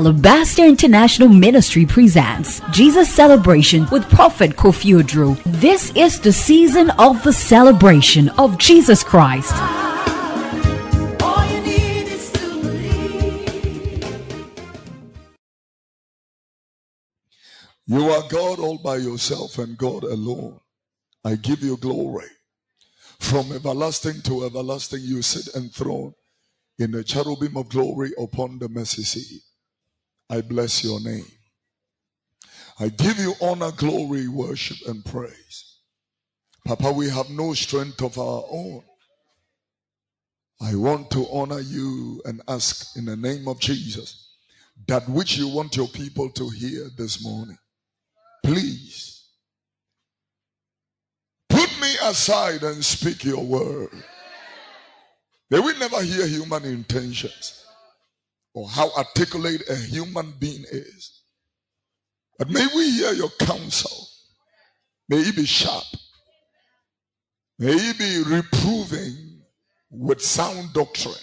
Alabaster International Ministry presents Jesus Celebration with Prophet Kofi Oduro. This is the season of the celebration of Jesus Christ. You are God all by yourself and God alone. I give you glory. From everlasting to everlasting, you sit enthroned in the cherubim of glory upon the mercy seat. I bless your name. I give you honor, glory, worship, and praise. Papa, we have no strength of our own. I want to honor you and ask in the name of Jesus that which you want your people to hear this morning. Please, put me aside and speak your word. They will never hear human intentions or how articulate a human being is. But may we hear your counsel. May it be sharp. May it be reproving with sound doctrine,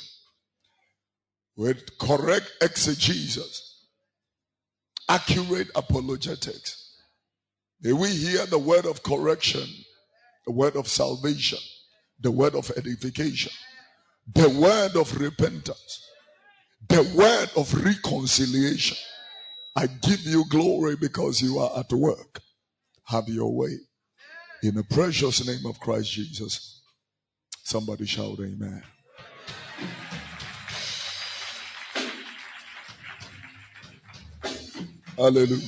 with correct exegesis, accurate apologetics. May we hear the word of correction, the word of salvation, the word of edification, the word of repentance, the word of reconciliation. I give you glory because you are at work. Have your way. In the precious name of Christ Jesus. Somebody shout amen. Hallelujah.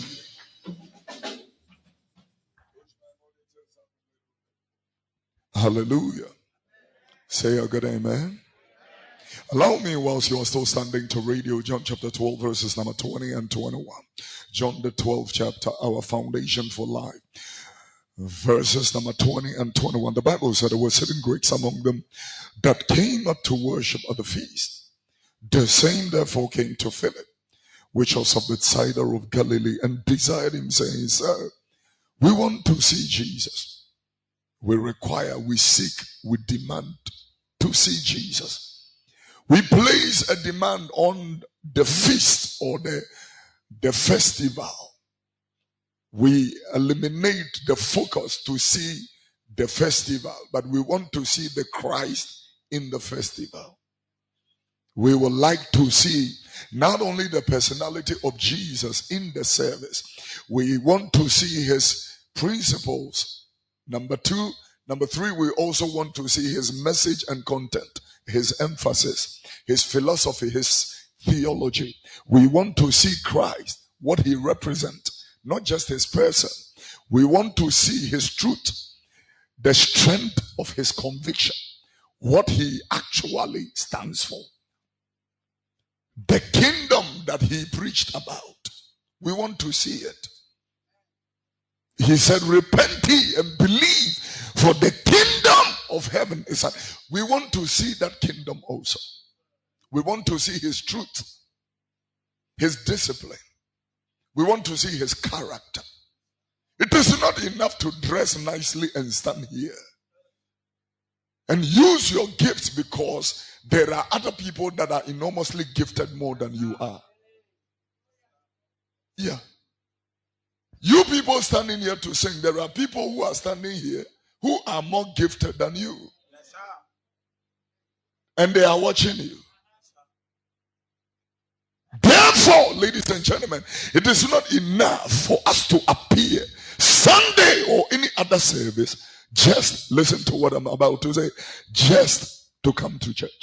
Hallelujah. Say a good amen. Allow me, whilst you are still standing, to read you John chapter 12 verses number 20 and 21. John the 12th chapter, our foundation for life. Verses number 20 and 21. The Bible said there were certain Greeks among them that came up to worship at the feast. The same therefore came to Philip, which was of Bethsaida of Galilee, and desired him, saying, Sir, we want to see Jesus. We require, we seek, we demand to see Jesus. We place a demand on the feast or the festival. We eliminate the focus to see the festival, but we want to see the Christ in the festival. We would like to see not only the personality of Jesus in the service, we want to see his principles. Number three, we also want to see his message and content, his emphasis, his philosophy, his theology. We want to see Christ, what he represents. Not just his person. We want to see his truth, the strength of his conviction, what he actually stands for, the kingdom that he preached about. We want to see it. He said, repent ye and believe, for the kingdom of heaven is at. We want to see that kingdom also. We want to see his truth, his discipline. We want to see his character. It is not enough to dress nicely and stand here and use your gifts, because there are other people that are enormously gifted more than you are. Yeah. You people standing here to sing, there are people who are standing here who are more gifted than you. And they are watching you. Therefore, ladies and gentlemen, it is not enough for us to appear Sunday or any other service. Just listen to what I'm about to say. Just to come to church.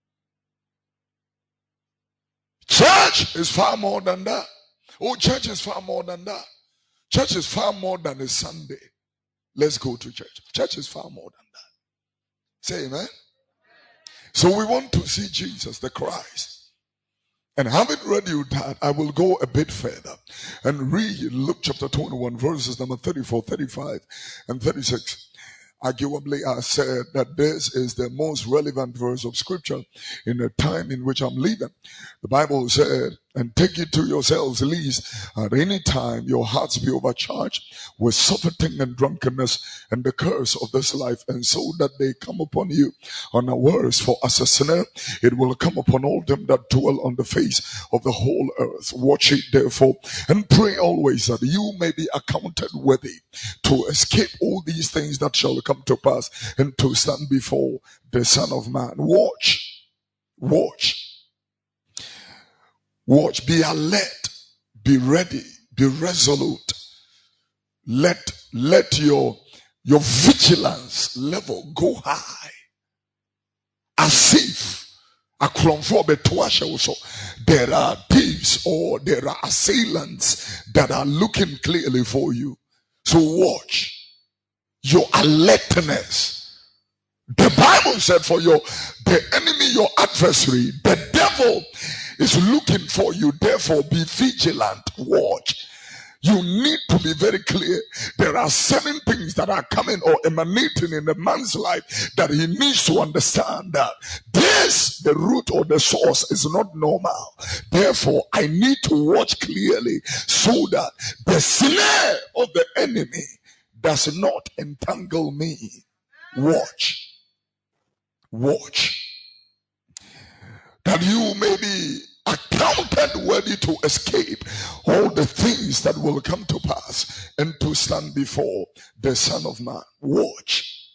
Church is far more than that. Oh, church is far more than that. Church is far more than a Sunday. Let's go to church. Church is far more than that. Say amen. So we want to see Jesus, the Christ. And having read you that, I will go a bit further and read Luke chapter 21, verses number 34, 35, and 36. Arguably, I said that this is the most relevant verse of scripture in the time in which I'm living. The Bible said, And take it to yourselves, lest at any time your hearts be overcharged with surfeiting and drunkenness and the curse of this life, and so that they come upon you unawares. For as a snare it will come upon all them that dwell on the face of the whole earth. Watch it therefore, and pray always that you may be accounted worthy to escape all these things that shall come to pass, and to stand before the Son of Man. Watch, be alert, be ready, be resolute. Let your vigilance level go high, as if there are thieves or there are assailants that are looking clearly for you. So watch your alertness. The Bible said for the enemy, your adversary, the devil, is looking for you. Therefore be vigilant. Watch. You need to be very clear. There are certain things that are coming or emanating in a man's life that he needs to understand that this, the root or the source, is not normal. Therefore I need to watch clearly so that the snare of the enemy does not entangle me. Watch. That you may be accounted worthy to escape all the things that will come to pass, and to stand before the Son of Man. Watch.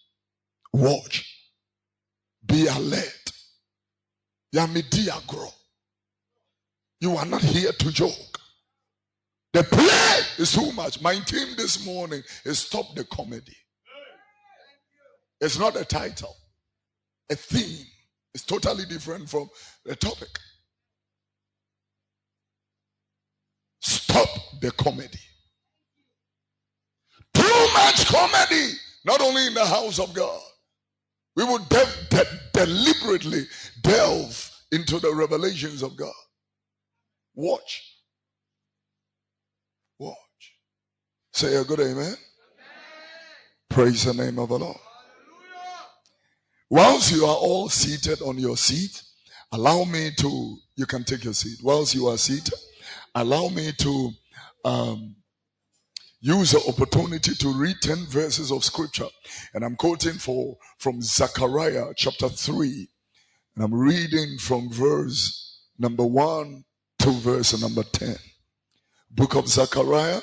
Be alert. Yamidiagro. You are not here to joke. The play is too much. My team this morning is Stop the Comedy. It's not a title. A theme is totally different from the topic. Stop the comedy. Too much comedy, not only in the house of God. We will deliberately delve into the revelations of God. Watch. Say a good amen. Amen. Praise the name of the Lord. Whilst you are all seated on your seat, allow me to, you can take your seat. Whilst you are seated, allow me to use the opportunity to read 10 verses of scripture. And I'm quoting from Zechariah chapter 3. And I'm reading from verse number 1 to verse number 10. Book of Zechariah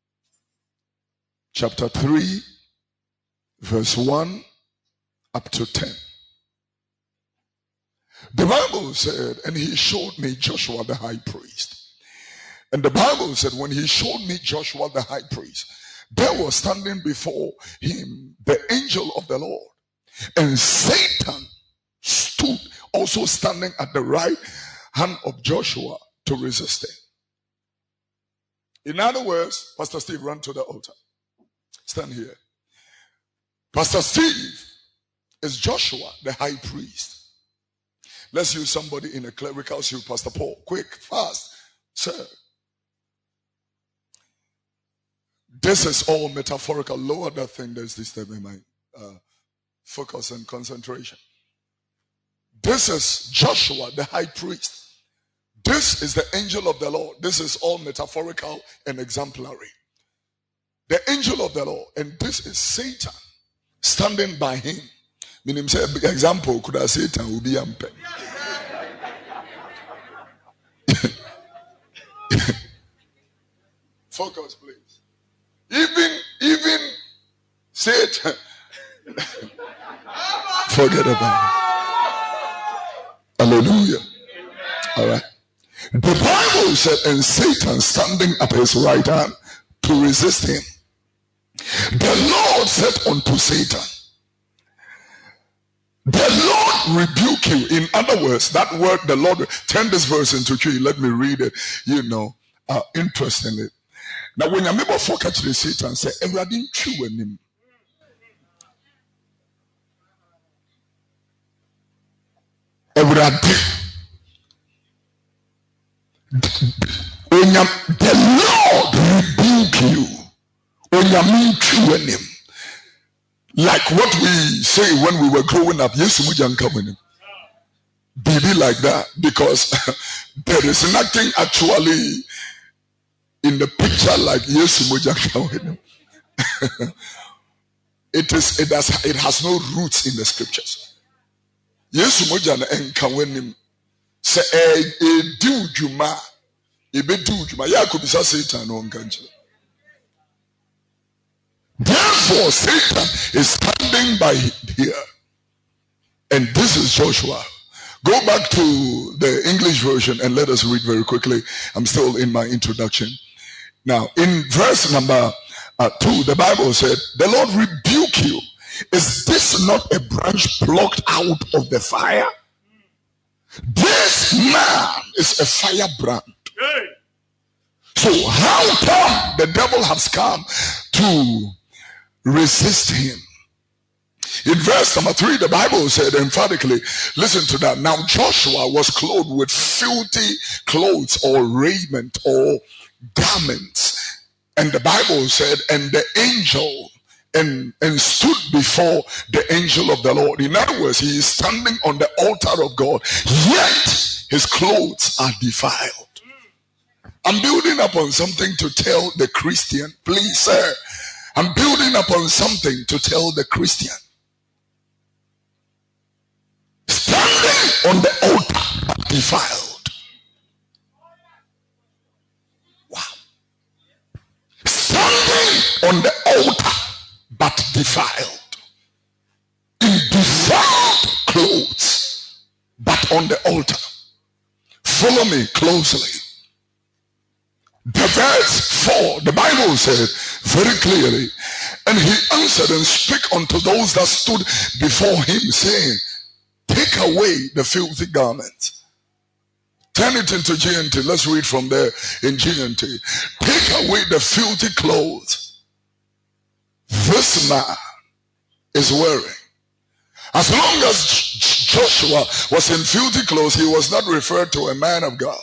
chapter 3, verse 1 up to 10. The Bible said, and he showed me Joshua the high priest. And the Bible said, when he showed me Joshua the high priest, there was standing before him the angel of the Lord. And Satan stood also standing at the right hand of Joshua to resist him. In other words, Pastor Steve, run to the altar. Stand here. Pastor Steve is Joshua the high priest. Let's use somebody in a clerical suit. Pastor Paul, quick, fast, sir. This is all metaphorical. Lower that thing. There's this time in my focus and concentration. This is Joshua the high priest. This is the angel of the Lord. This is all metaphorical and exemplary. The angel of the Lord, and this is Satan standing by him. Meaning, say, example, could I say Satan will be ampe? Focus, please. Even Satan, forget about it. Hallelujah. All right. The Bible said, and Satan standing at his right hand to resist him. The Lord said unto Satan, the Lord rebuke you. In other words, that word, the Lord, turn this verse into tree. Let me read it. Interestingly. Now, when you're able to catch the Satan, say, everything true in him. Everything. The Lord rebuke you. Like what we say when we were growing up. Yes, we can come in. Be like that, because There is nothing actually in the picture like Yesu moja kawenum. It has no roots in the scriptures. Yesu moja na enkawenim se di udwuma ebe di udwuma ya akobisa Satan no nkanche. Therefore Satan is standing by here, and this is Joshua. Go back to the English version and let us read very quickly. I'm still in my introduction. Now, in verse number 2, the Bible said, "The Lord rebuke you. Is this not a branch plucked out of the fire? This man is a firebrand." So how come the devil has come to resist him? In verse number 3, the Bible said emphatically, listen to that. Now Joshua was clothed with filthy clothes or raiment or garments. And the Bible said, and the angel and stood before the angel of the Lord. In other words, he is standing on the altar of God, yet his clothes are defiled. I'm building upon something to tell the Christian. Please, sir, I'm building upon something to tell the Christian. Standing on the altar, but defiled. Wow. Standing on the altar, but defiled. In defiled clothes, but on the altar. Follow me closely. The verse 4, the Bible said very clearly, "And he answered and spake unto those that stood before him, saying, Take away the filthy garments." Turn it into GNT. Let's read from there in GNT. "Take away the filthy clothes this man is wearing." As long as Joshua was in filthy clothes, he was not referred to a man of God.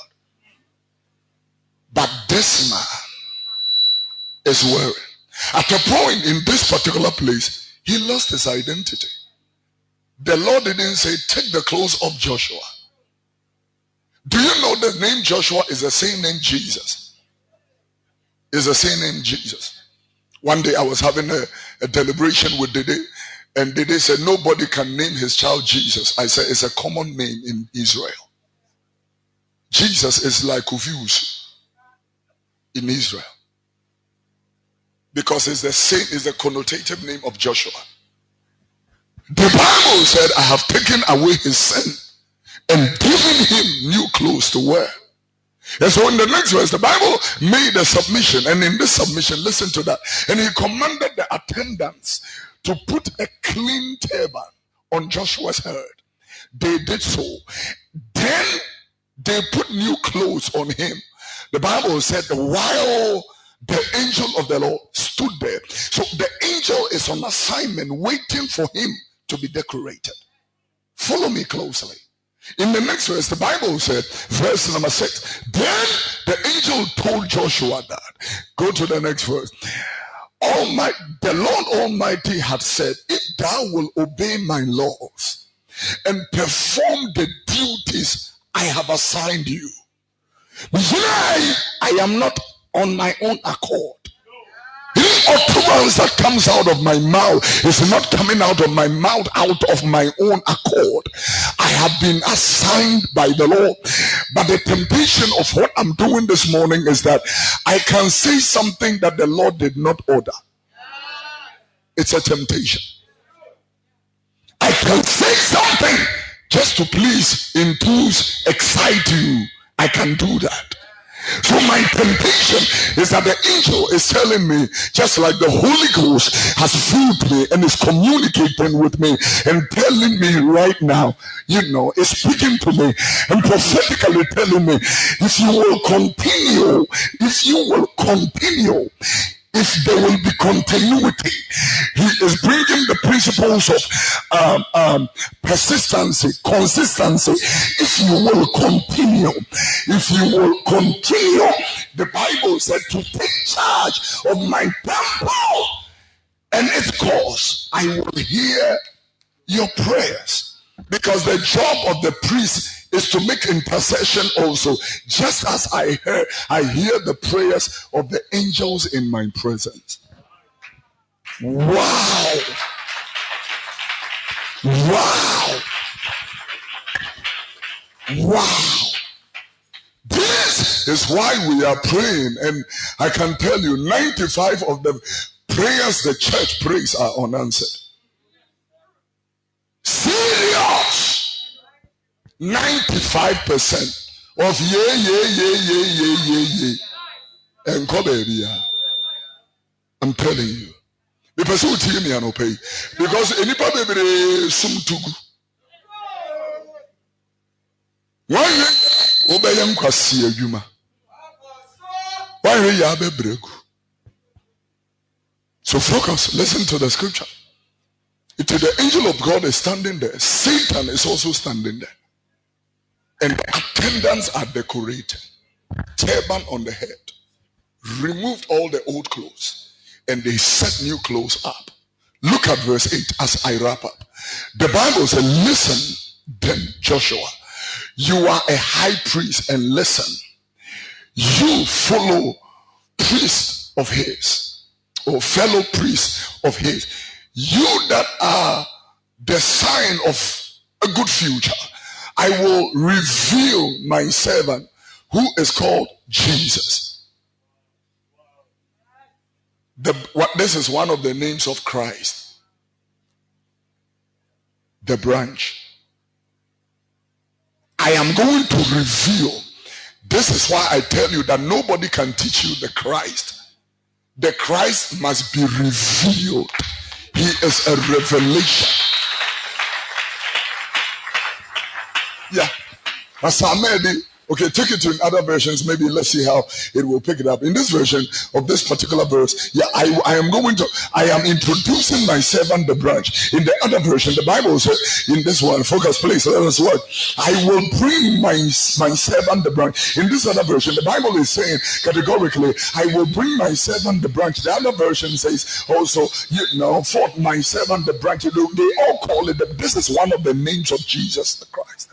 But this man is wearing. At a point in this particular place, he lost his identity. The Lord didn't say, "Take the clothes of Joshua." Do you know the name Joshua is the same name Jesus? Is the same name Jesus. One day I was having a deliberation with Dede, and Dede said, "Nobody can name his child Jesus." I said, "It's a common name in Israel. Jesus is like Kufiusu in Israel, because it's the same, is the connotative name of Joshua. The Bible said, "I have taken away his sin and given him new clothes to wear." And so in the next verse, the Bible made a submission, and in this submission, listen to that, and he commanded the attendants to put a clean turban on Joshua's head. They did so. Then they put new clothes on him. The Bible said, while the angel of the Lord stood there. So the angel is on assignment, waiting for him to be decorated. Follow me closely. In the next verse, the Bible said, verse number 6, "Then the angel told Joshua that," go to the next verse, "The Lord Almighty had said, if thou wilt obey my laws and perform the duties I have assigned you, I am not on my own accord. Any utterance that comes out of my mouth is not coming out of my mouth out of my own accord. I have been assigned by the Lord." But the temptation of what I'm doing this morning is that I can say something that the Lord did not order. It's a temptation. I can say something just to please, enthuse, excite you. I can do that. So my temptation is that the angel is telling me, just like the Holy Ghost has filled me and is communicating with me and telling me right now, is speaking to me and prophetically telling me, if you will continue, if there will be continuity. He is bringing the principles of persistency, consistency. If you will continue, the Bible said to take charge of my temple and its cause, I will hear your prayers. Because the job of the priest is to make intercession also, just as I hear the prayers of the angels in my presence. Wow. Wow. Wow. This is why we are praying, and I can tell you 95 of the prayers the church prays are unanswered. Serious. 95% of and I'm telling you. The person who tell me I no pay because anybody be sum tugu. Why obeyam kwasi adwuma? Why ya be breku? So focus, listen to the scripture. If the angel of God is standing there, Satan is also standing there. And the attendants are decorated. Turban on the head. Removed all the old clothes. And they set new clothes up. Look at verse 8 as I wrap up. The Bible says, listen then, Joshua. You are a high priest, and listen. You follow priests of his, or fellow priests of his. You that are the sign of a good future. I will reveal my servant who is called Jesus. This is one of the names of Christ. The branch. I am going to reveal. This is why I tell you that nobody can teach you the Christ. The Christ must be revealed. He is a revelation. Yeah. Okay, take it to other versions. Maybe let's see how it will pick it up. In this version of this particular verse, yeah, I am introducing my servant the branch. In the other version, the Bible says, in this one, focus please, let us work. I will bring my servant the branch. In this other version, the Bible is saying categorically, I will bring my servant the branch. The other version says also, for my servant the branch. They all call it, this is one of the names of Jesus the Christ.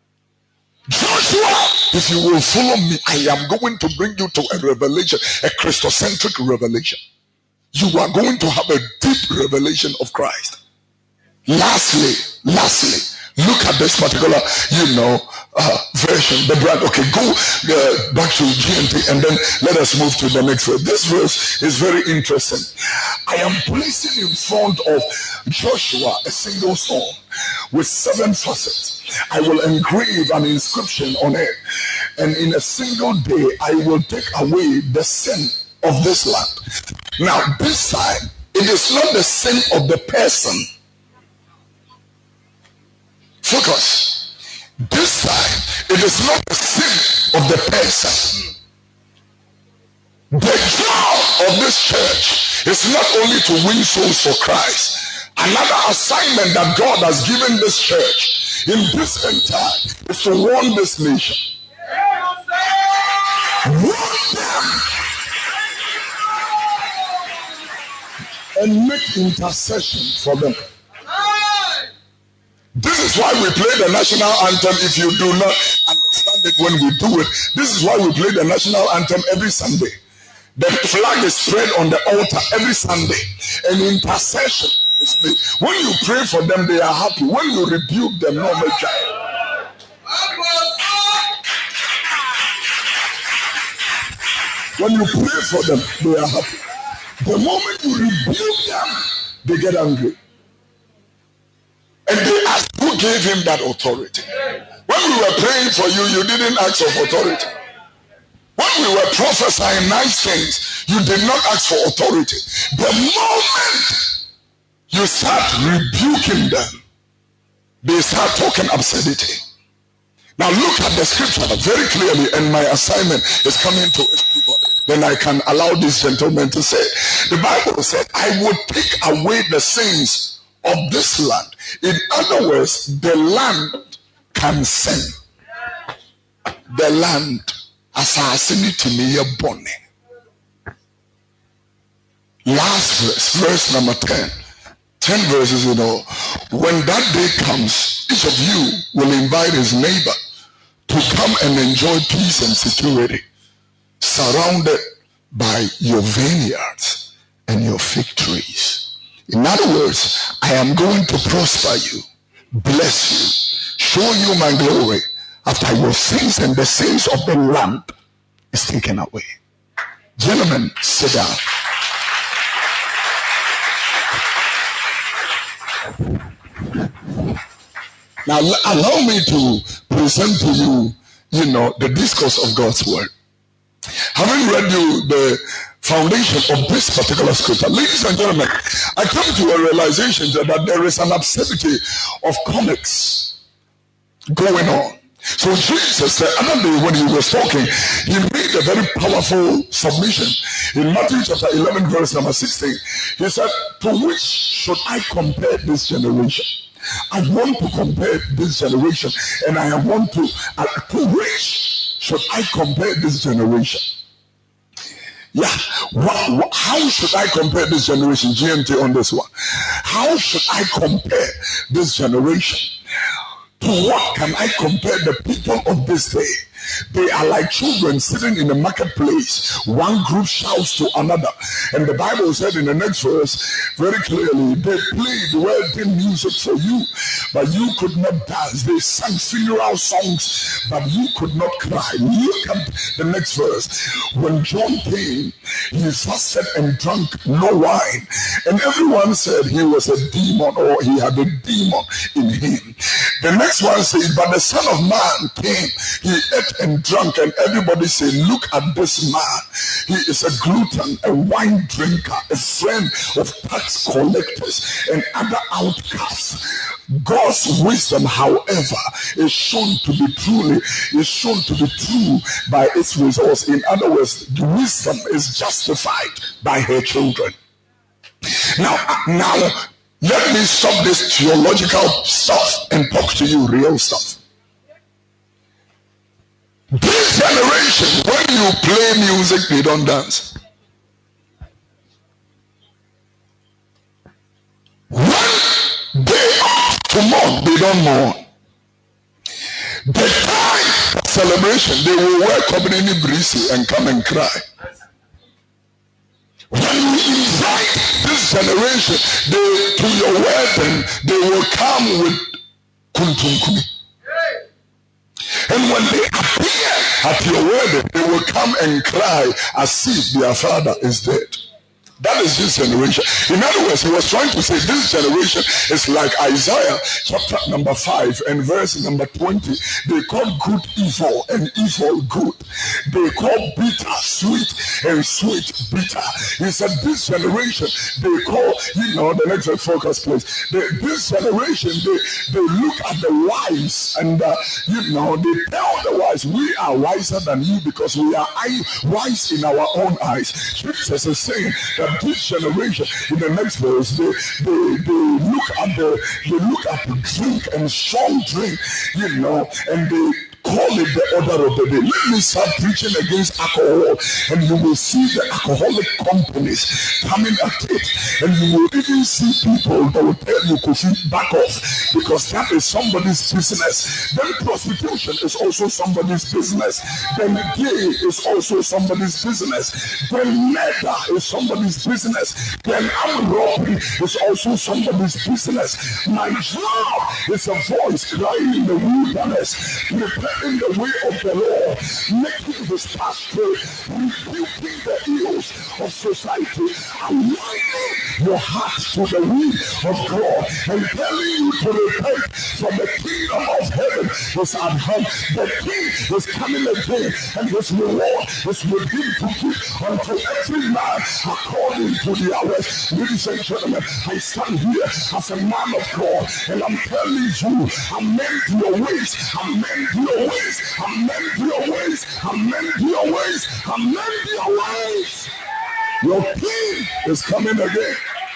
Joshua, if you will follow me, I am going to bring you to a revelation, a Christocentric revelation. You are going to have a deep revelation of Christ. Lastly, look at this particular, version, the brand. Okay, go back to GNT and then let us move to the next verse. This verse is very interesting. I am placing in front of Joshua a single stone with 7 facets. I will engrave an inscription on it, and in a single day I will take away the sin of this land. Now this time, it is not the sin of the person. Focus. This time, it is not the sin of the person. The job of this church is not only to win souls for Christ. Another assignment that God has given this church in this end time is to warn this nation. Warn them and make intercession for them. This is why we play the national anthem. If you do not understand it when we do it, this is why we play the national anthem every Sunday. The flag is spread on the altar every Sunday. And intercession is made. When you pray for them, they are happy. When you rebuke them, no matter. When you pray for them, they are happy. The moment you rebuke them, they get angry. And they ask, who gave him that authority? When we were praying for you, you didn't ask for authority. When we were prophesying nice things, you did not ask for authority. The moment you start rebuking them, they start talking absurdity. Now look at the scripture very clearly, and my assignment is coming to people. Then I can allow this gentleman to say, the Bible said, I would take away the sins of this land. In other words, the land can sin. The land, assassinate me a bonnet. Last verse number 10. 10 verses, when that day comes, each of you will invite his neighbor to come and enjoy peace and security, surrounded by your vineyards and your fig trees. In other words, I am going to prosper you, bless you, show you my glory after your sins and the sins of the land is taken away. Gentlemen, sit down. Now, allow me to present to you, the discourse of God's word. Having read you the foundation of this particular scripture, ladies and gentlemen, I come to a realization that there is an absurdity of comics going on. So Jesus, the other day when he was talking, he made a very powerful submission. In Matthew chapter 11, verse number 16, he said, to which should I compare this generation? I want to compare this generation, and I want to which should I compare this generation? Yeah, how should I compare this generation? GMT on this one. How should I compare this generation? To what can I compare the people of this day? They are like children sitting in the marketplace. One group shouts to another. And the Bible said in the next verse, very clearly, they played wedding music for you, but you could not dance. They sang funeral songs, but you could not cry. Look at the next verse. When John came, he fasted and drank no wine. And everyone said he was a demon, or he had a demon in him. The next one says, but the Son of Man came. He ate and drunk, and everybody say, look at this man. He is a glutton, a wine drinker, a friend of tax collectors and other outcasts. God's wisdom, however, is shown to be true by its results. In other words, the wisdom is justified by her children. Now, let me stop this theological stuff and talk to you real stuff. This generation, when you play music, they don't dance. When they are to mourn, they don't mourn. The time of celebration, they will wear Kobneni Brisi and come and cry. When you invite this generation to your wedding, they will come with kuntunkumi. And when they appear at your wedding, they will come and cry as if their father is dead. That is this generation. In other words, he was trying to say this generation is like Isaiah chapter number 5 and verse number 20. They call good evil and evil good. They call bitter sweet and sweet bitter. He said this generation, they call, the next focus please. This generation, they look at the wise and, they tell the wise, we are wiser than you because we are wise in our own eyes. Jesus is saying that this generation, in the next verse, they look at the drink and strong drink, and they call it the order of the day. Let me start preaching against alcohol, and you will see the alcoholic companies coming at it, and you will even see people that will tell you to back off because that is somebody's business. Then prostitution is also somebody's business. Then gay is also somebody's business. Then murder is somebody's business. Then armed robbery is also somebody's business. My job is a voice crying in the wilderness, in the way of the Lord, making his path straight, rebuking the ills of society, aligning your heart to the will of God, and telling you to repent, for the kingdom of heaven is at hand. The king is coming again, and his reward is with him to give unto every man according to the hours. Ladies and gentlemen, I stand here as a man of God, and I'm telling you, amend your ways, amend your ways, amend your ways, amend your ways, amend your ways. Your king is coming again.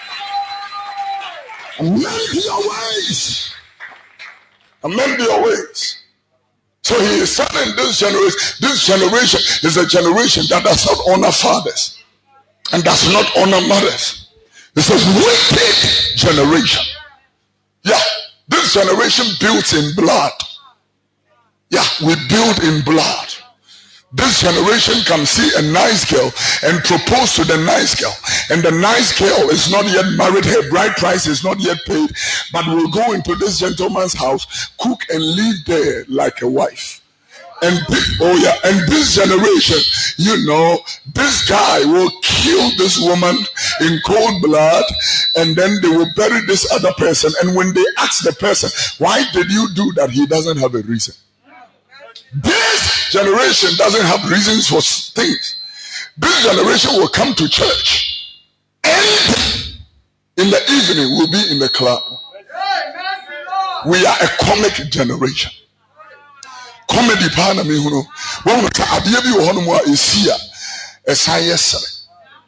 Amend your ways. Amend your ways. So he is telling this generation is a generation that does not honor fathers and does not honor mothers. It's a wicked generation. Yeah, this generation built in blood. Yeah, we build in blood. This generation can see a nice girl and propose to the nice girl, and the nice girl is not yet married, her bride price is not yet paid, but will go into this gentleman's house, cook and live there like a wife. And and this generation, this guy will kill this woman in cold blood, and then they will bury this other person. And when they ask the person, why did you do that? He doesn't have a reason. This generation doesn't have reasons for things. This generation will come to church, and in the evening will be in the club. We are a comic generation. Comedy partner me huno. When we say adie bi wo hono mo esia esan yesere.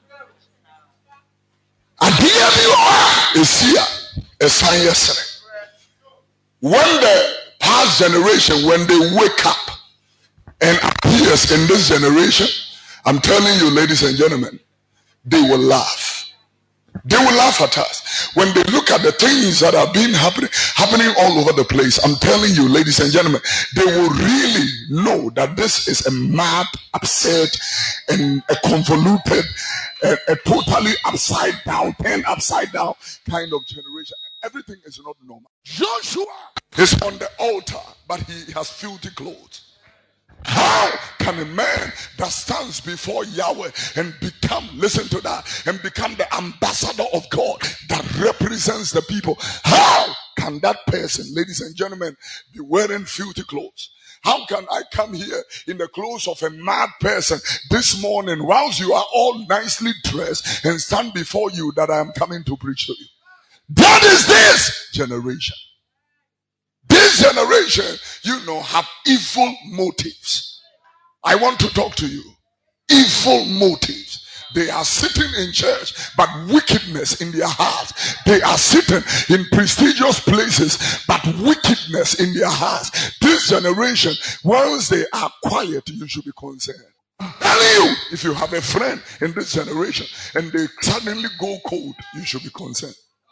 Adie bi wo esia esan yesere. When the past generation, when they wake up and appears in this generation, I'm telling you, ladies and gentlemen, they will laugh. They will laugh at us when they look at the things that have been happening all over the place. I'm telling you, ladies and gentlemen, they will really know that this is a mad, upset, and a convoluted, a totally upside down, turned upside down kind of generation. Everything is not normal. Joshua is on the altar, but he has filthy clothes. How can a man that stands before Yahweh and become, listen to that, and become the ambassador of God that represents the people? How can that person, ladies and gentlemen, be wearing filthy clothes? How can I come here in the clothes of a mad person this morning whilst you are all nicely dressed and stand before you that I am coming to preach to you? That is this generation. This generation, have evil motives. I want to talk to you. Evil motives. They are sitting in church, but wickedness in their hearts. They are sitting in prestigious places, but wickedness in their hearts. This generation, once they are quiet, you should be concerned. I'm telling you, if you have a friend in this generation and they suddenly go cold, you should be concerned.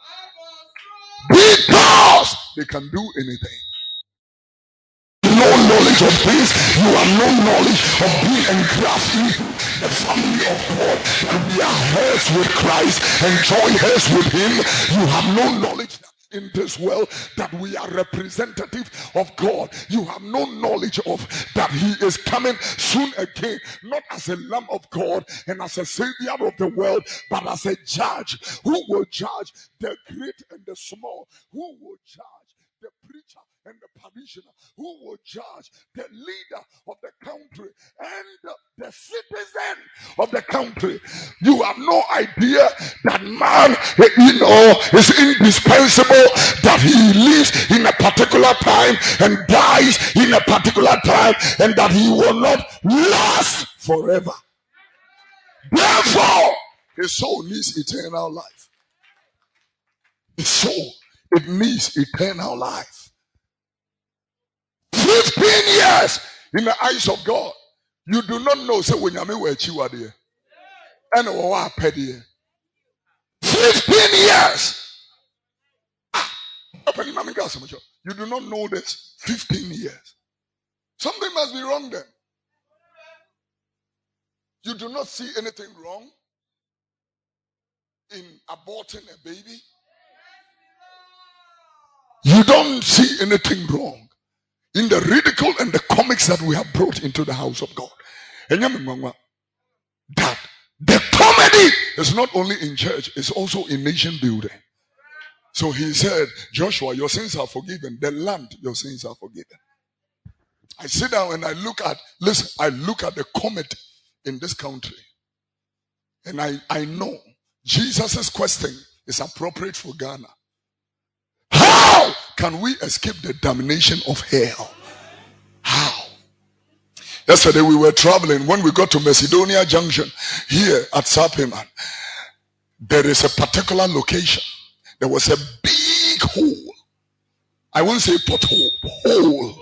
Because they can do anything. No knowledge of things, you have no knowledge of being engrafted into the family of God, and we are heirs with Christ and joint heirs with him. You have no knowledge in this world that we are representative of God. You have no knowledge of that he is coming soon again, not as a Lamb of God and as a Savior of the world, but as a judge who will judge the great and the small, who will judge the preacher and the parishioner, who will judge the leader of the country and the citizen of the country. You have no idea that man, is indispensable, that he lives in a particular time and dies in a particular time, and that he will not last forever. Therefore, his soul needs eternal life. His soul, it needs eternal life. 15 years in the eyes of God. You do not know. So when you were there, and 15 years. You do not know this. 15 years. Something must be wrong then. You do not see anything wrong in aborting a baby. You don't see anything wrong in the ridicule and the comics that we have brought into the house of God. And that the comedy is not only in church, it's also in nation building. So he said, Joshua, your sins are forgiven. The land, your sins are forgiven. I sit down and I look at the comedy in this country. And I know Jesus' question is appropriate for Ghana. How can we escape the damnation of hell? How? Yesterday we were traveling. When we got to Macedonia Junction here at Sapiman, there is a particular location. There was a big hole. I won't say pothole, hole.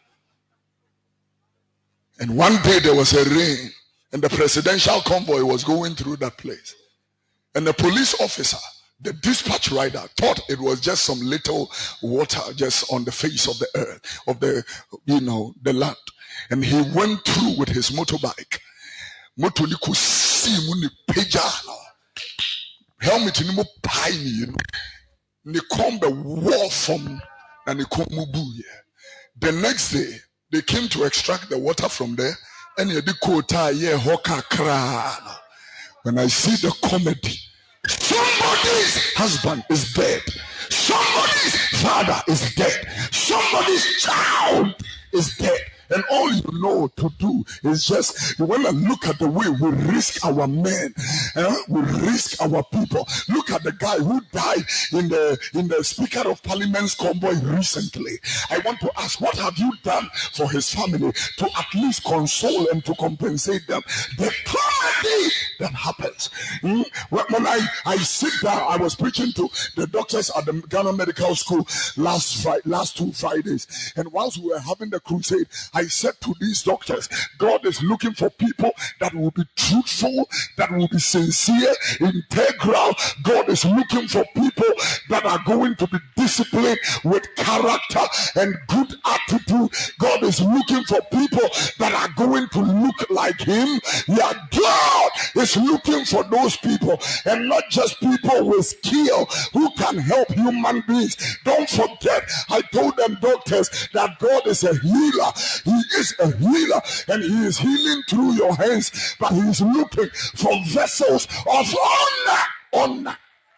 And one day there was a rain, and the presidential convoy was going through that place. And the police officer The dispatch rider thought it was just some little water just on the face of the earth, of the land. And he went through with his motorbike. Moto ni kusi mu ni pejano. Helmet ni mo pai ni kombe war from and ni komubuye. The next day, they came to extract the water from there. And you did quota ye hoka kran. When I see the comedy, somebody's husband is dead. Somebody's father is dead. Somebody's child is dead. And all you know to do is just, you want to look at the way we risk our men, we risk our people. Look at the guy who died in the Speaker of Parliament's convoy recently. I want to ask, what have you done for his family to at least console and to compensate them? The comedy that happens. When I sit down, I was preaching to the doctors at the Ghana Medical School last 2 Fridays. And whilst we were having the crusade, I said to these doctors, God is looking for people that will be truthful, that will be sincere, integral. God is looking for people that are going to be disciplined with character and good attitude. God is looking for people that are going to look like Him. Yeah, God is looking for those people, and not just people with skill who can help human beings. Don't forget, I told them doctors that God is a healer. He is a healer, and He is healing through your hands, but He is looking for vessels of honor.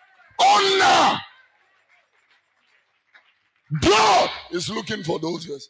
God is looking for those vessels.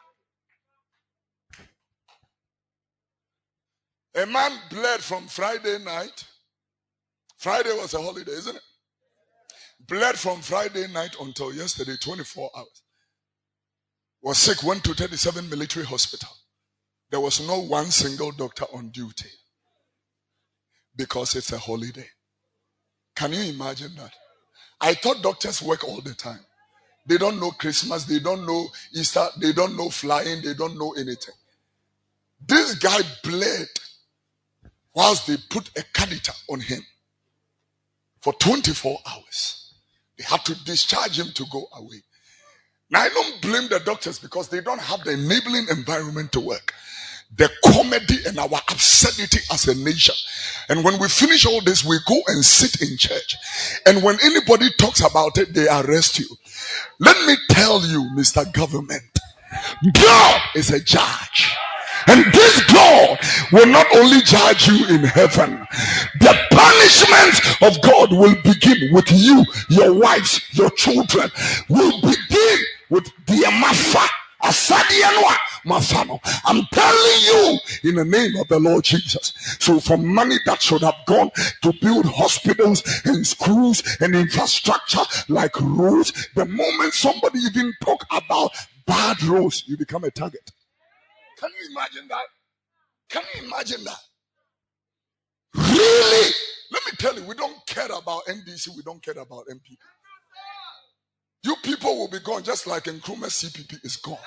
A man bled from Friday night. Friday was a holiday, isn't it? Bled from Friday night until yesterday, 24 hours. Was sick, went to 37 military hospital. There was no one single doctor on duty because it's a holiday. Can you imagine that? I thought doctors work all the time. They don't know Christmas, they don't know Easter, they don't know flying, they don't know anything. This guy bled whilst they put a catheter on him for 24 hours. They had to discharge him to go away. Now, I don't blame the doctors because they don't have the enabling environment to work. The comedy and our absurdity as a nation. And when we finish all this, we go and sit in church. And when anybody talks about it, they arrest you. Let me tell you, Mr. Government, God is a judge. And this God will not only judge you in heaven, the punishment of God will begin with you, your wives, your children, will begin with the Amafa. I'm telling you in the name of the Lord Jesus. So for money that should have gone to build hospitals and schools and infrastructure like roads, the moment somebody even talk about bad roads, you become a target. Can you imagine that? Can you imagine that? Really? Let me tell you, we don't care about NDC, we don't care about MPP. You people will be gone just like Nkrumah CPP is gone.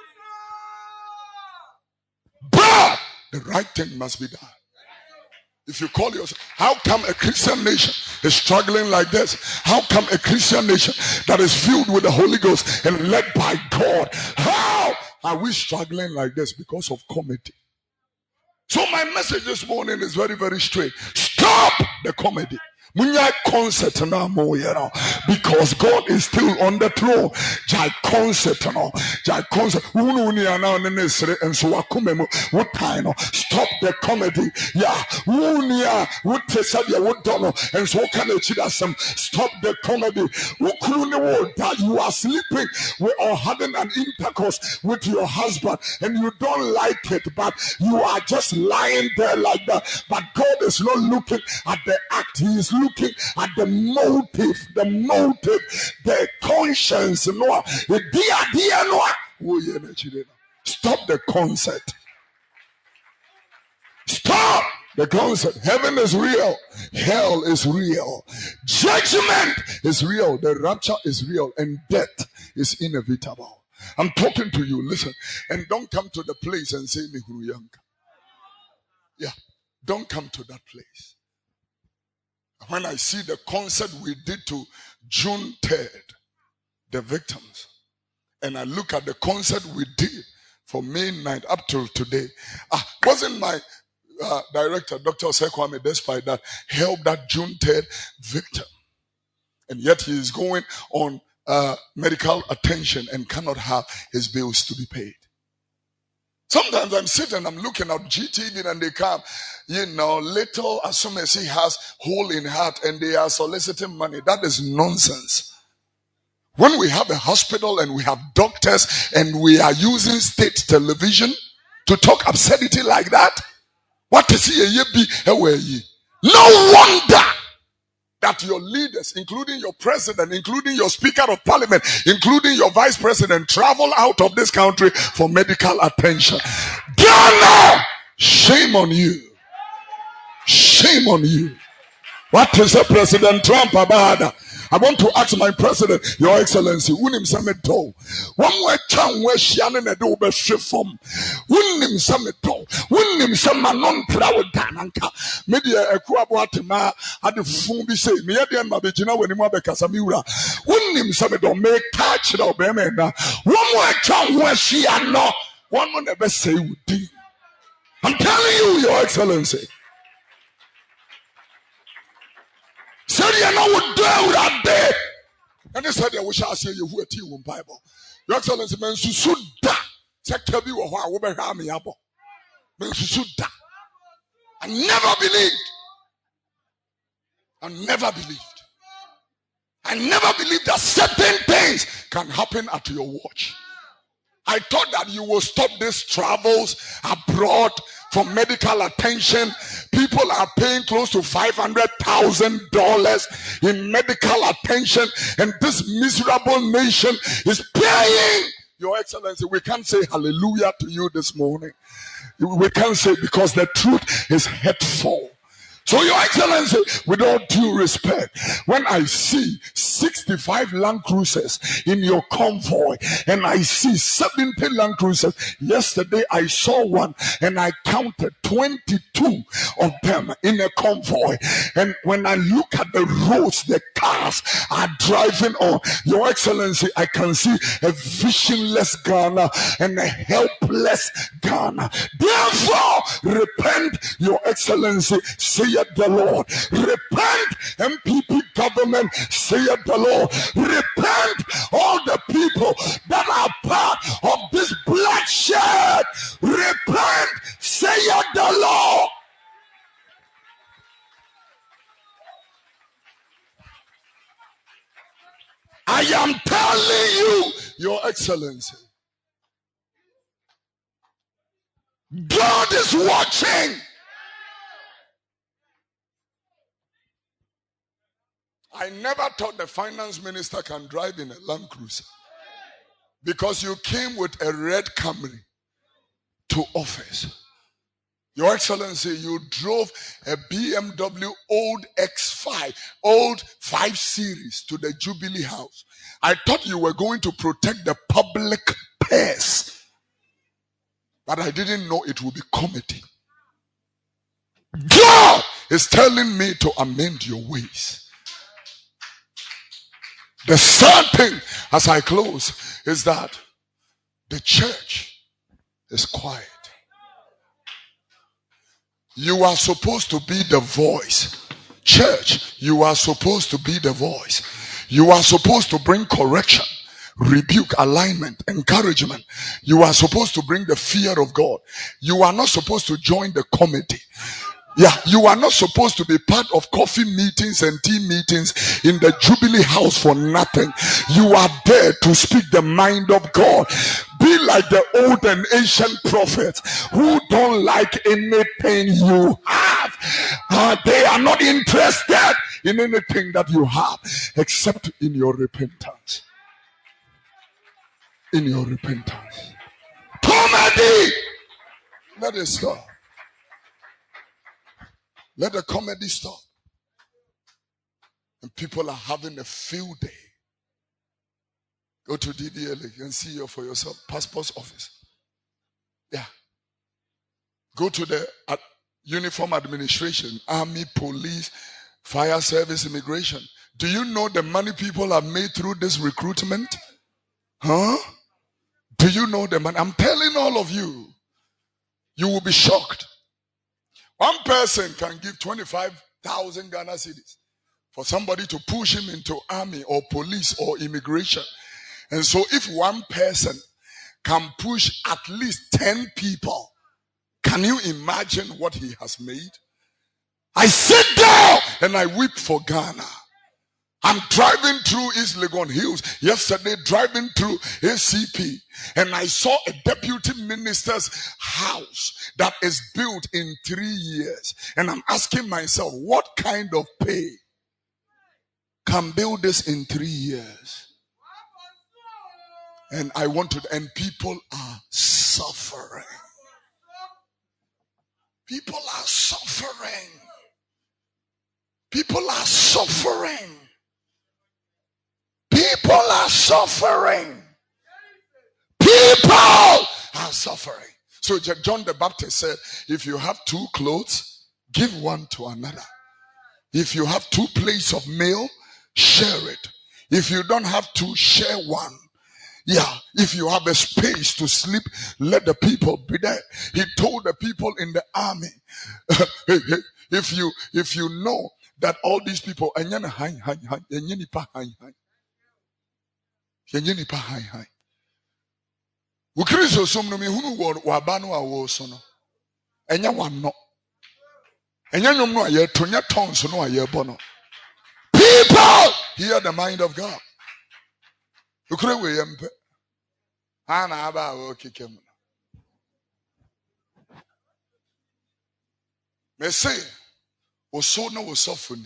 But the right thing must be done. If you call yourself, how come a Christian nation is struggling like this? How come a Christian nation that is filled with the Holy Ghost and led by God, how are we struggling like this? Because of comedy. So my message this morning is very, very straight. Stop the comedy. Concert now more, because God is still on the throne. Jai concert now, Jai concert. And so what time? Stop the comedy. Yeah, what and so can it stop the comedy. That you are sleeping or having an intercourse with your husband and you don't like it, but you are just lying there like that. But God is not looking at the act, He is looking at the motive, the conscience. Stop the concept. Stop the concept. Heaven is real. Hell is real. Judgment is real. The rapture is real. And death is inevitable. I'm talking to you. Listen. And don't come to the place and say, Mihuruyanka. Yeah. Don't come to that place. When I see the concert we did to June 3rd, the victims, and I look at the concert we did for May 9th up till today, wasn't my director, Dr. Osekwame, despite that, helped that June 3rd victim. And yet he is going on medical attention and cannot have his bills to be paid. Sometimes I'm sitting, I'm looking at GTV and they come, little as soon as he has hole in heart and they are soliciting money. That is nonsense. When we have a hospital and we have doctors and we are using state television to talk absurdity like that, what is he? No wonder that your leaders, including your president, including your speaker of parliament, including your vice president, travel out of this country for medical attention. Ghana, shame on you. Shame on you. What is a President Trump about? I want to ask my president, Your Excellency, Unim Sameto. One more time where Shannon and do be from Unim Sameto, Unim Samanon Proud Dananka, Media Equabatima, had the Fumbi say, Median Mabijina when Mabeka Samura, Unim Sameto may catch it up, Bemena. One more time where she and no one will never say would be. I'm telling you, Your Excellency. Said you know what do that day. And they said, I wish I say you who a tea in Bible. Your Excellency, men should da. Sector be or how we have me up. Men should da. I never believed. I never believed. I never believed that certain things can happen at your watch. I thought that you will stop these travels abroad for medical attention. People are paying close to $500,000 in medical attention, and this miserable nation is paying. Your Excellency, we can't say hallelujah to you this morning. We can't say because the truth is hurtful. So, Your Excellency, with all due respect, when I see 65 Land Cruisers in your convoy and I see 70 Land Cruisers, yesterday I saw one and I counted 22 of them in a convoy. And when I look at the roads the cars are driving on, Your Excellency, I can see a visionless Ghana and a helpless Ghana. Therefore, repent, Your Excellency, saith the Lord. Repent, MPP government, saith the Lord. Repent, all the people that are part of this bloodshed. Repent, saith the Lord. I am telling you, Your Excellency, God is watching. I never thought the finance minister can drive in a Land Cruiser because you came with a red Camry to office. Your Excellency, you drove a BMW old X5, old 5 Series to the Jubilee House. I thought you were going to protect the public purse, but I didn't know it would be comedy. God is telling me to amend your ways. The sad thing as I close is that the church is quiet. You are supposed to be the voice. Church, you are supposed to be the voice. You are supposed to bring correction, rebuke, alignment, encouragement. You are supposed to bring the fear of God. You are not supposed to join the committee. Yeah, you are not supposed to be part of coffee meetings and tea meetings in the Jubilee House for nothing. You are there to speak the mind of God. Be like the old and ancient prophets who don't like anything you have. They are not interested in anything that you have except in your repentance. In your repentance. Comedy! Let it stop. Let the comedy stop. And people are having a field day. Go to DDLA and see for yourself. Passport's office. Yeah. Go to the uniform administration, army, police, fire service, immigration. Do you know the money people have made through this recruitment? Huh? Do you know the money? I'm telling all of you, you will be shocked. One person can give 25,000 Ghana cedis for somebody to push him into army or police or immigration. And so if one person can push at least 10 people, can you imagine what he has made? I sit down and I weep for Ghana. I'm driving through East Legon Hills yesterday, driving through ACP, and I saw a deputy minister's house that is built in 3 years. And I'm asking myself, what kind of pay can build this in 3 years? And and people are suffering. People are suffering. People are suffering. People are suffering. People are suffering. So John the Baptist said, if you have 2 clothes, give one to another. If you have 2 plates of meal, share it. If you don't have to, share one. Yeah, if you have a space to sleep, let the people be there. He told the people in the army, if you know that all these people, Ukristo som no me hunu wo ba no a wo so no enya wanno enya nyom no aye tonya tons no aye bo no. People hear the mind of God. Ukre we yempe ana aba wo kikem me say wo so no wo sofuni.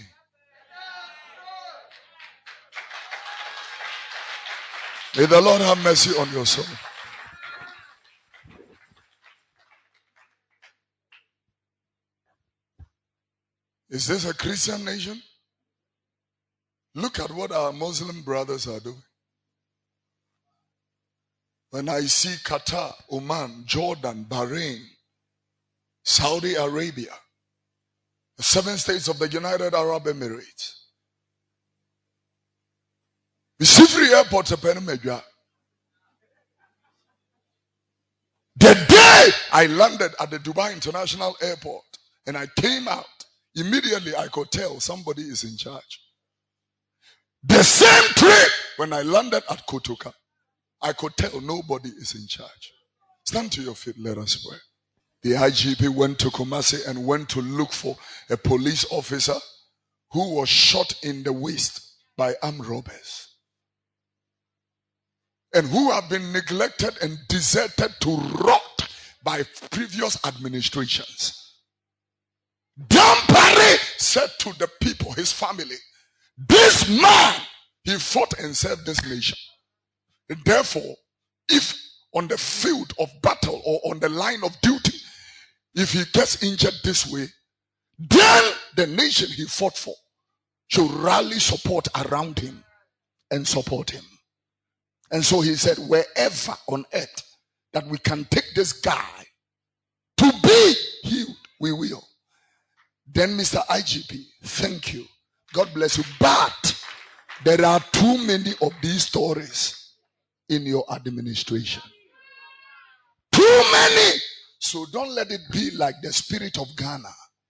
May the Lord have mercy on your soul. Is this a Christian nation? Look at what our Muslim brothers are doing. When I see Qatar, Oman, Jordan, Bahrain, Saudi Arabia, the 7 states of the United Arab Emirates, the Sifri Airport, the day I landed at the Dubai International Airport and I came out, immediately I could tell somebody is in charge. The same trip when I landed at Kotoka, I could tell nobody is in charge. Stand to your feet, let us pray. The IGP went to Kumasi and went to look for a police officer who was shot in the waist by armed robbers and who have been neglected and deserted to rot by previous administrations. Dampare said to the people, his family, this man, he fought and served this nation. And therefore, if on the field of battle or on the line of duty, if he gets injured this way, then the nation he fought for should rally support around him and support him. And so he said, wherever on earth that we can take this guy to be healed, we will. Then Mr. IGP, thank you. God bless you. But there are too many of these stories in your administration. Too many. So don't let it be like the spirit of Ghana.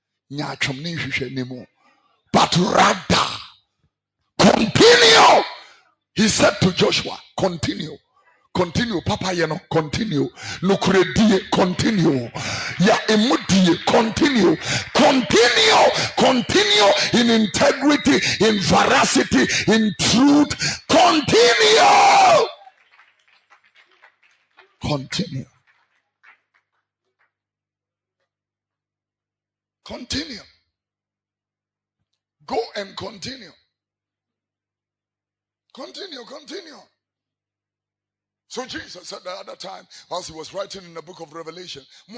But rather, continue. He said to Joshua, continue. Continue, Papa Yeno, continue. Nukredie, continue. Ya emudie, continue. Continue. Continue in integrity, in veracity, in truth. Continue. Continue. Continue. Go and continue. Continue. So Jesus said the other time, as he was writing in the book of Revelation, they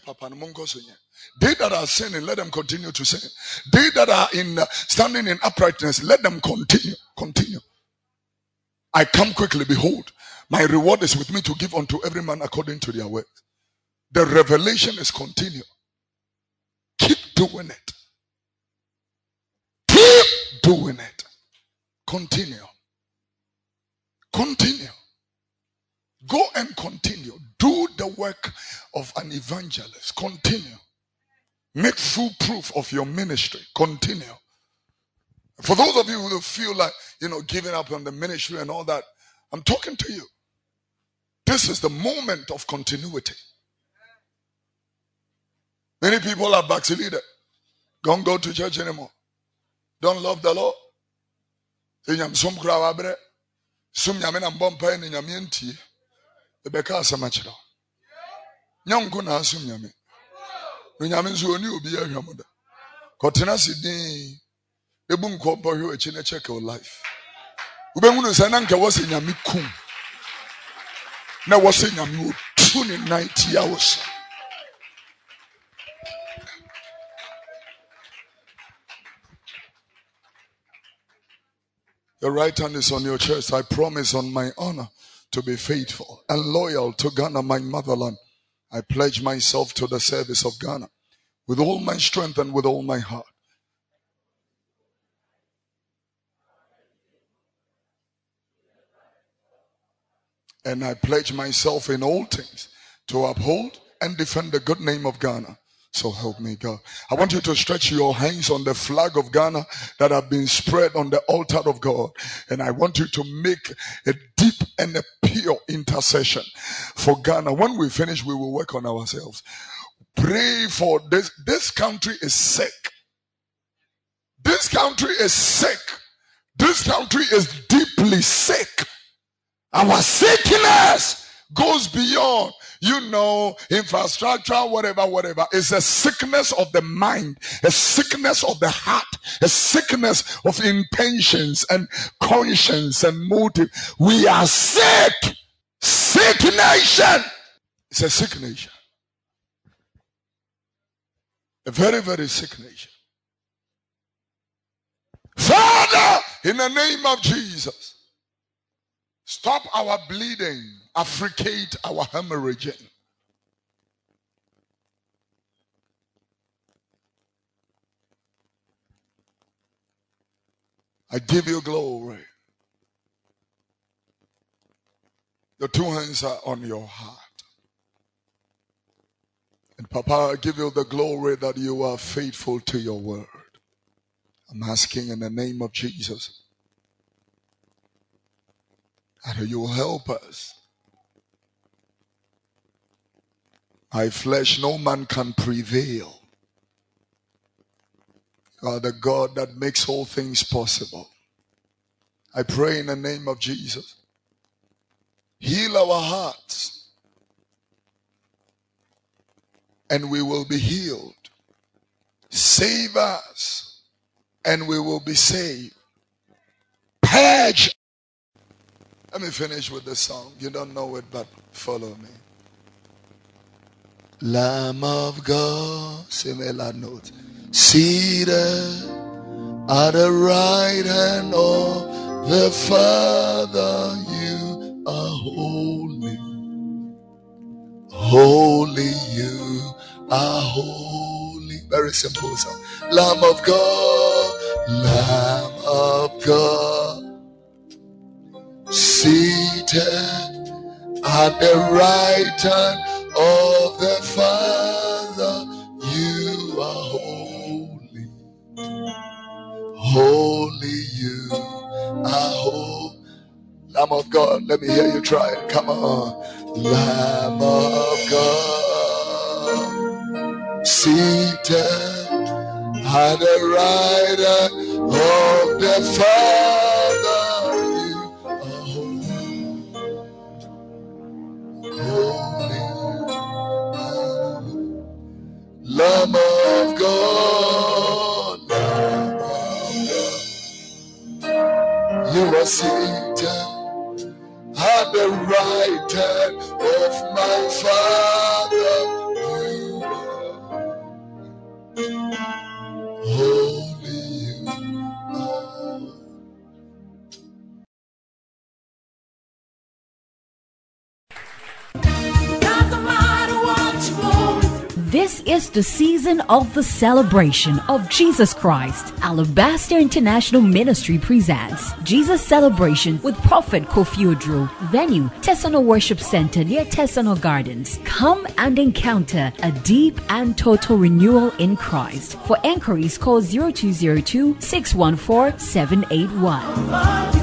that are sinning, let them continue to sin. They that are standing in uprightness, let them continue. Continue. I come quickly, behold, my reward is with me to give unto every man according to their works. The revelation is continue. Keep doing it. Keep doing it. Continue. Continue. Go and continue. Do the work of an evangelist. Continue. Make full proof of your ministry. Continue. For those of you who feel like, giving up on the ministry and all that, I'm talking to you. This is the moment of continuity. Many people are backslided. Don't go to church anymore. Don't love the Lord. Ebeka asamachiro. Nyanko na asum nyame. No nyame nso oni obi ahwamoda. Kotena sidin. Ebu nkompo hwe echi na check your life. Ubehunu say na nka wose nyame kum. Na wose nyame otu ni 90 hours. Your right hand is on your chest. I promise on my honor to be faithful and loyal to Ghana, my motherland. I pledge myself to the service of Ghana with all my strength and with all my heart. And I pledge myself in all things to uphold and defend the good name of Ghana. So help me God. I want you to stretch your hands on the flag of Ghana that have been spread on the altar of God. And I want you to make a deep and a pure intercession for Ghana. When we finish, we will work on ourselves. Pray for this. This country is sick. This country is sick. This country is deeply sick. Our sickness goes beyond, infrastructure, whatever. It's a sickness of the mind, a sickness of the heart, a sickness of intentions and conscience and motive. We are sick. Sick nation. It's a sick nation. A very, very sick nation. Father, in the name of Jesus, stop our bleeding. Affricate our hemorrhaging. I give you glory. Your two hands are on your heart. And Papa, I give you the glory that you are faithful to your word. I'm asking in the name of Jesus that you will help us. My flesh, no man can prevail. You are the God that makes all things possible. I pray in the name of Jesus. Heal our hearts, and we will be healed. Save us, and we will be saved. Purge. Let me finish with the song. You don't know it, but follow me. Lamb of God, similar notes, seated at the right hand of the Father, you are holy. Holy, you are holy. Very simple song. Lamb of God, Lamb of God, seated at the right hand of the Father, you are holy. Holy, you are holy. Lamb of God, let me hear you try it. Come on. Lamb of God, seated at the right hand of the Father, you are holy. Lamb of God, Lamb of God, you are seated at the right hand of my Father. You are holy. This is the season of the celebration of Jesus Christ. Alabaster International Ministry presents Jesus Celebration with Prophet Kofi Oduro. Venue, Tesano Worship Center near Tesano Gardens. Come and encounter a deep and total renewal in Christ. For enquiries, call 0202 614 781.